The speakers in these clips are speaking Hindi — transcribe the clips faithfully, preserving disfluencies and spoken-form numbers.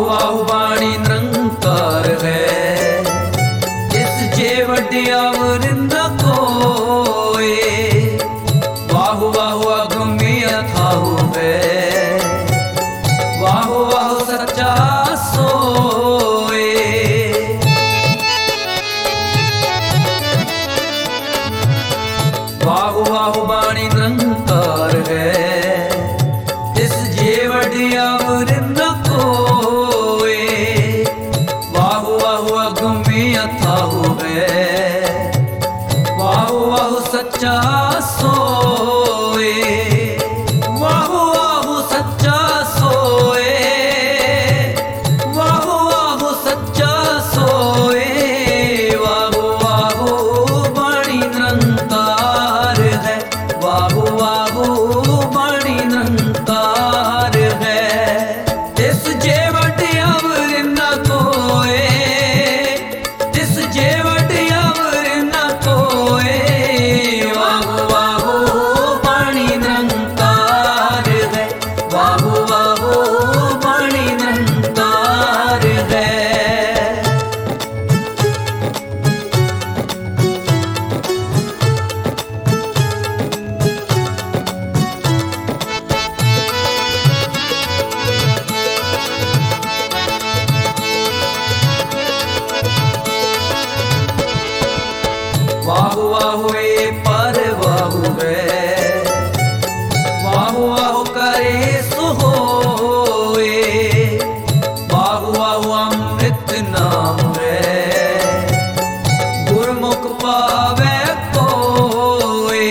वाहु बाणी निरंकार है, जिस जे वड्या वरिंदा कोए। वाहु वाहु अगम्य अथाहु है, वाहु वाहु सच्चा सोए। वाहु वाहु बाणी निरंकार है, जिस जे वड्या वरिंदा कोए। वाहु वाहु अगम्य अथाहु है, वाहु वाहु सच्चा सोए। वाहु वाहु सच्चा सोए, वाहु वाहु सच्चा सोए। वाहु वाहु बाणी निरंकार है, वाहु वाहु बाणी निरंकार है। जिस जे वड्या वरिंदा कोए, जिस जे वड्या वरिंदा कोए। वाहु वाहु बाणी निरंकार है, वाहु वाहु बाणी निरंकार है। वाहु वाहु ए पर वाहु है, वाहु वाहु करे सो होए। वाहु वाहु अमृत नाम है, गुरमुख पावे कोए।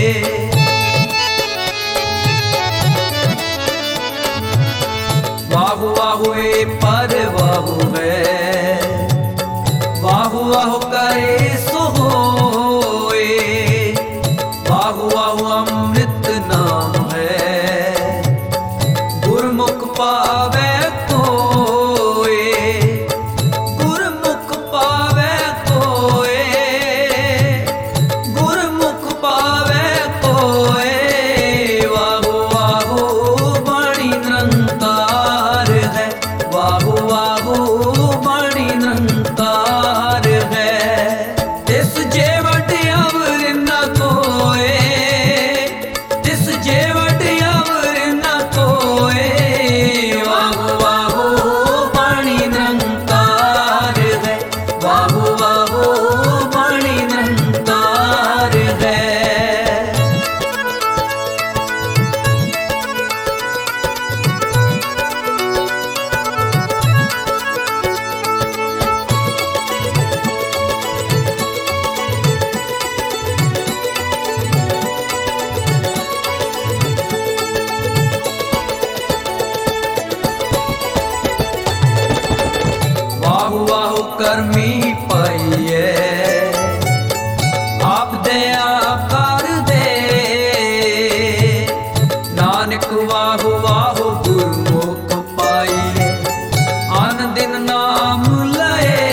वाहु वाहु ए पर वाहु है, वाहु वाहु करे सो होए। वाहु वाहु अमृत नाम है, गुरमुख पावे कोए। गुरमुख पावे कोए, गुरमुख पावे कोए। वाहु वाहु बाणी निरंकार है, वाहु वाहु बाणी निरंकार है। जिस जे वड्या वरिंदा कोए, जिस जे वड्या वरिंदा कोए। वाहु वाहु बाणी निरंकार है, वाहु वाहु बाणी निरंकार है। वाहु वाहु करमी पाइए, आप दया कर दे। नानक वाहु वाहु गुरमुख पाइए, आन दिन नाम लए।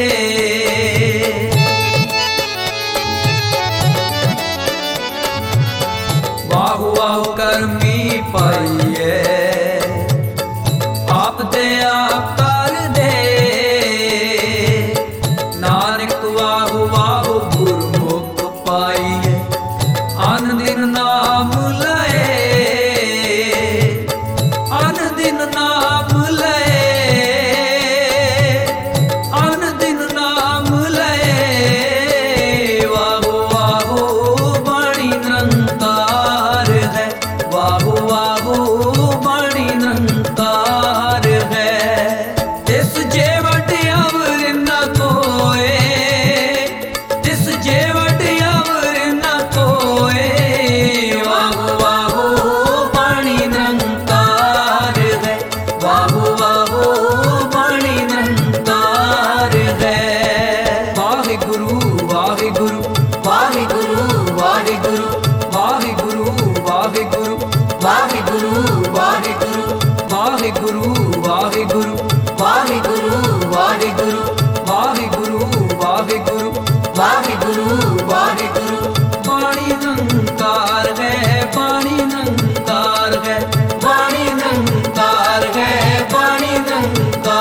वाहु वाहु करमी पाइए, आप दया कर दे। नानक वाहु वाहु गुरमुख पाइए, आन दिन नाम लए। आन दिन नाम लए, आन दिन नाम लए। वाहु वाहु बाणी निरंकार है, वाहु वाहु बाणी निरंकार है। जिस जे वड्या वरिंदा कोए, जिस जे वड्या वरिंदा कोए। वाहु वाहु बाणी निरंकार है, वाहु वाहु बाणी निरंकार है। वाहिगुरु वाहिगुरु वाहिगुरु वाहिगुरु वाहिगुरु वाहिगुरु वाहिगुरु वाहिगुरु वाहिगुरु वाहिगुरु वाहिगुरु वाहिगुरु वाहिगुरु वाहिगुरु वाहिगुरु वाहिगुरु। बाणी निरंकार है, बाणी निरंकार है, बाणी निरंकार है, बाणी निरंकार।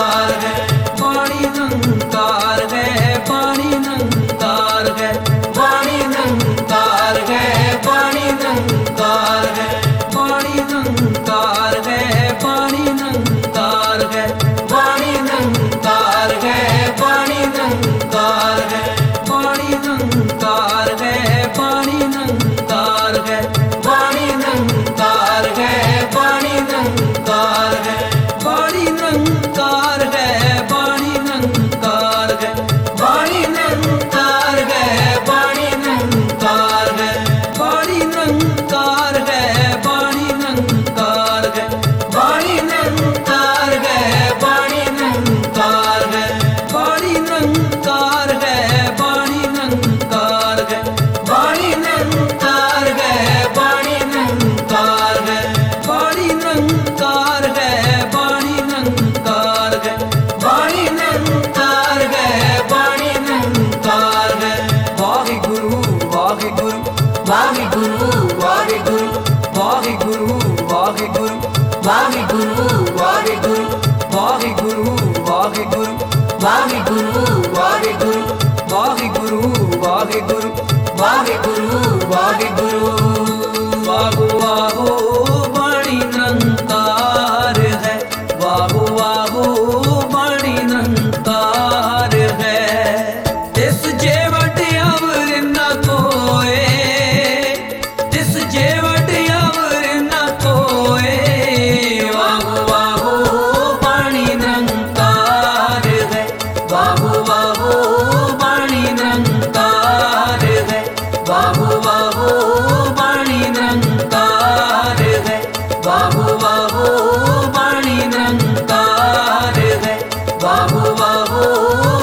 ਵਾਹਿਗੁਰੂ ਵਾਹਿਗੁਰੂ ਵਾਹਿਗੁਰੂ ਵਾਹਿਗੁਰੂ ਵਾਹਿਗੁਰੂ ਵਾਹਿਗੁਰੂ ਵਾਹਿਗੁਰੂ ਵਾਹਿਗੁਰੂ ਵਾਹਿਗੁਰੂ ਵਾਹਿਗੁਰੂ ਵਾਹਿਗੁਰੂ ਵਾਹਿਗੁਰੂ ਵਾਹਿਗੁਰੂ ਵਾਹਿਗੁਰੂ ਵਾਹੋ ਵਾਹੋ ਬਾਣੀ ਨਿਰੰਕਾਰ ਹੈ ਵਾਹੋ ਵਾਹੋ ਬਾਣੀ ਨਿਰੰਕਾਰ ਹੈ ਤਿਸ ਜੇ ਵਡ ਅਵਰ ਨ ਕੋਏ ਤਿਸ ਜੇ ਵਡ ਅਵਰ ਨ ਕੋਏ ਵਾਹੋ ਵਾਹੋ ਬਾਣੀ ਨਿਰੰਕਾਰ ਹੈ ਵਾਹੋ ਵਾਹੋ ਬਾਣੀ ਨਿਰੰਕਾਰ ਹੈ ਵਾਹੋ ਵਾਹੋ ਬਾਣੀ ਨਿਰੰਕਾਰ ਹੈ ਵਾਹੋ ਵਾਹੋ ਬਾਣੀ ਨਿਰੰਕਾਰ ਹੈ ਵਾਹੋ ਵਾਹੋ